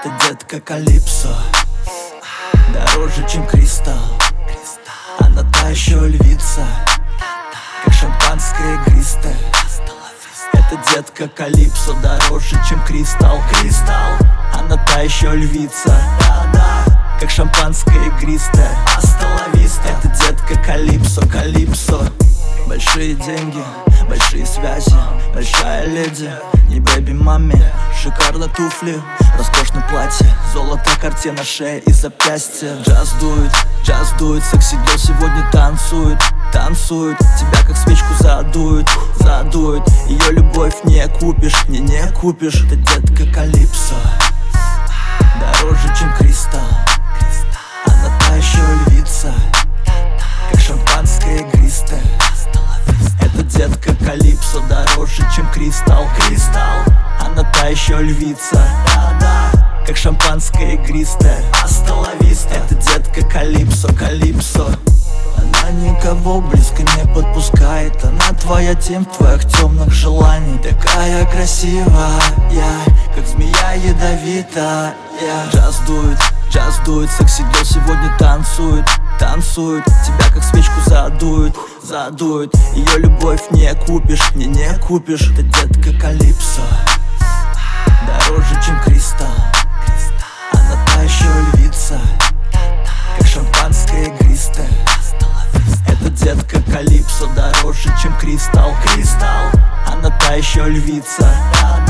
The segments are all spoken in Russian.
Это детка Калипсо, дороже, чем кристалл. Она та еще львица, как шампанское игристое. Это детка Калипсо, дороже, чем кристалл. Она та еще львица, как шампанское игристое. Это детка Калипсо. Большие деньги, большие связи, большая леди, не бэби маме. Шикарно туфли, роскошное платье, золото карте на шее и запястье. Джаз дует, секси-герл сегодня танцует. Тебя как свечку задует. Ее любовь не купишь, не купишь. Это детка Калипсо, дороже, чем кристалл. Она та еще львица, как шампанское игристое. Это детка Калипсо, дороже, чем кристалл. Она та еще львица, как шампанское игристое. Это детка Калипсо. Она никого близко не подпускает. Она твоя тень в твоих темных желаний. Такая красивая, как змея ядовитая. Джаз дует, секси-герл сегодня танцует. Тебя как свечку задует. Ее любовь не купишь, не купишь. Это детка Калипсо, дороже, чем кристалл. Она та еще львица, как шампанское игристое. Это детка Калипсо, дороже, чем кристалл. Она та еще львица,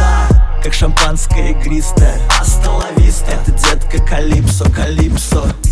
как шампанское игристое. Это детка Калипсо.